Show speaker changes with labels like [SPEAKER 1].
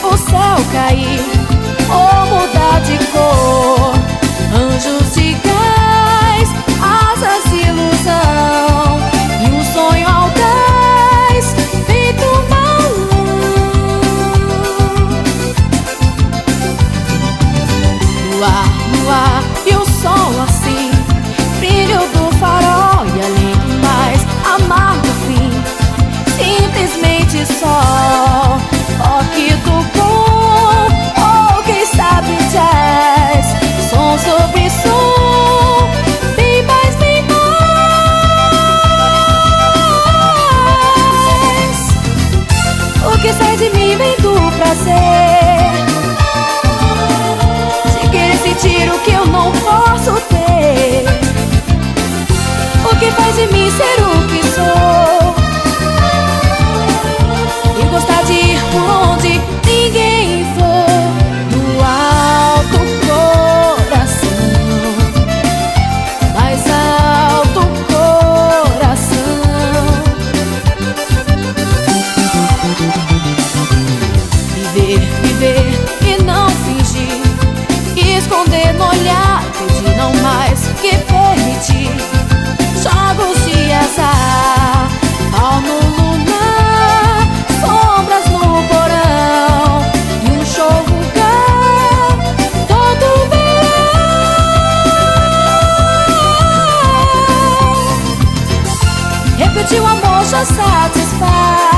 [SPEAKER 1] o céu cair ou mudar de cor. Anjos de gás, asas de ilusão e um sonho audaz feito balão. Luar e o sol assim, brilho do farol e além do mais amargo fim. Simplesmente só toque do bom, ou quem sabe jazz, som sobre som, bem mais, bem mais. O que sai de mim vem do prazer de querer sentir o que eu não posso ter. O que faz de mim ser o que sou e gostar de ir onde ninguém for. No alto coração, mais alto coração. Viver e não fingir, esconder no olhar, pedir não mais que permitir. Jogos de azar, pau no lunar, sombras no porão e um show vulgar todo verão. Repetir o amor já satisfaz.